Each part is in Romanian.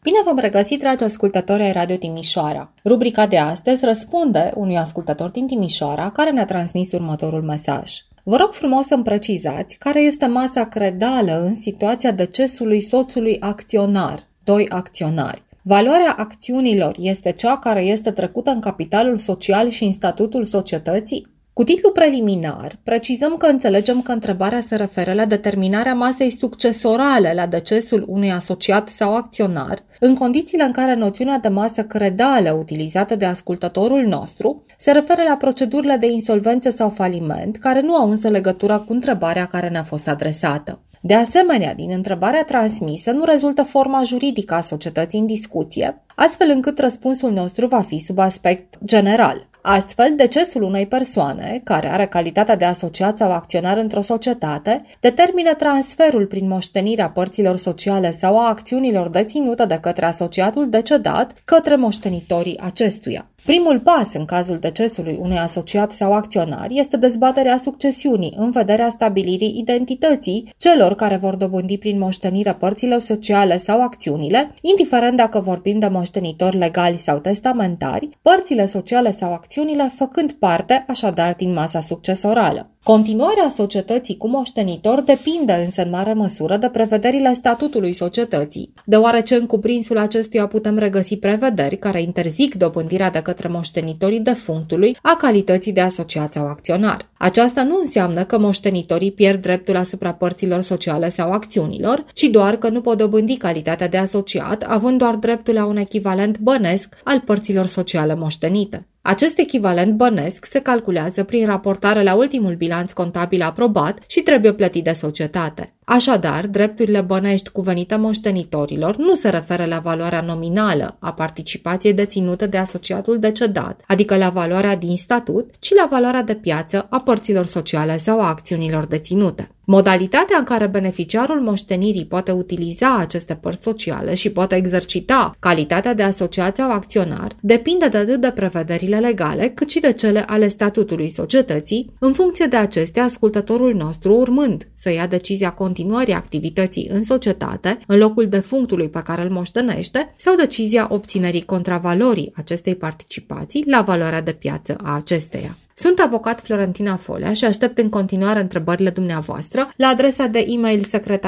Bine v-am regăsit, dragi ascultători ai Radio Timișoara. Rubrica de astăzi răspunde unui ascultător din Timișoara care ne-a transmis următorul mesaj. Vă rog frumos să-mi precizați care este masa credală în situația decesului soțului acționar, 2 acționari. Valoarea acțiunilor este cea care este trecută în capitalul social și în statutul societății? Cu titlu preliminar, precizăm că înțelegem că întrebarea se referă la determinarea masei succesorale la decesul unui asociat sau acționar, în condițiile în care noțiunea de masă credală utilizată de ascultătorul nostru se referă la procedurile de insolvență sau faliment, care nu au însă legătură cu întrebarea care ne-a fost adresată. De asemenea, din întrebarea transmisă nu rezultă forma juridică a societății în discuție, astfel încât răspunsul nostru va fi sub aspect general. Astfel, decesul unei persoane, care are calitatea de asociat sau acționar într-o societate, determină transferul prin moștenire a părților sociale sau a acțiunilor deținute de către asociatul decedat către moștenitorii acestuia. Primul pas în cazul decesului unui asociat sau acționar este dezbaterea succesiunii în vederea stabilirii identității celor care vor dobândi prin moștenire părțile sociale sau acțiunile, indiferent dacă vorbim de moștenitori legali sau testamentari, părțile sociale sau acțiunile făcând parte așadar din masa succesorală. Continuarea societății cu moștenitor depinde însă în mare măsură de prevederile statutului societății, deoarece în cuprinsul acestuia putem regăsi prevederi care interzic dobândirea de către moștenitorii defunctului a calității de asociat sau acționar. Aceasta nu înseamnă că moștenitorii pierd dreptul asupra părților sociale sau acțiunilor, ci doar că nu pot dobândi calitatea de asociat, având doar dreptul la un echivalent bănesc al părților sociale moștenite. Acest echivalent bănesc se calculează prin raportare la ultimul bilanț contabil aprobat și trebuie plătit de societate. Așadar, drepturile bănești cuvenite moștenitorilor nu se referă la valoarea nominală a participației deținute de asociatul decedat, adică la valoarea din statut, ci la valoarea de piață a părților sociale sau a acțiunilor deținute. Modalitatea în care beneficiarul moștenirii poate utiliza aceste părți sociale și poate exercita calitatea de asociat sau acționar depinde de atât de prevederile legale cât și de cele ale statutului societății, în funcție de acestea ascultătorul nostru urmând să ia decizia continuării activității în societate în locul defunctului pe care îl moștenește sau decizia obținerii contravalorii acestei participații la valoarea de piață a acesteia. Sunt avocat Florentina Folea și aștept în continuare întrebările dumneavoastră la adresa de e-mail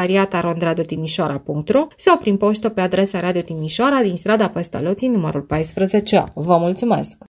secretariat@radiotimișoara.ro sau prin poștă pe adresa Radio Timișoara din strada Pestaloții numărul 14A. Vă mulțumesc!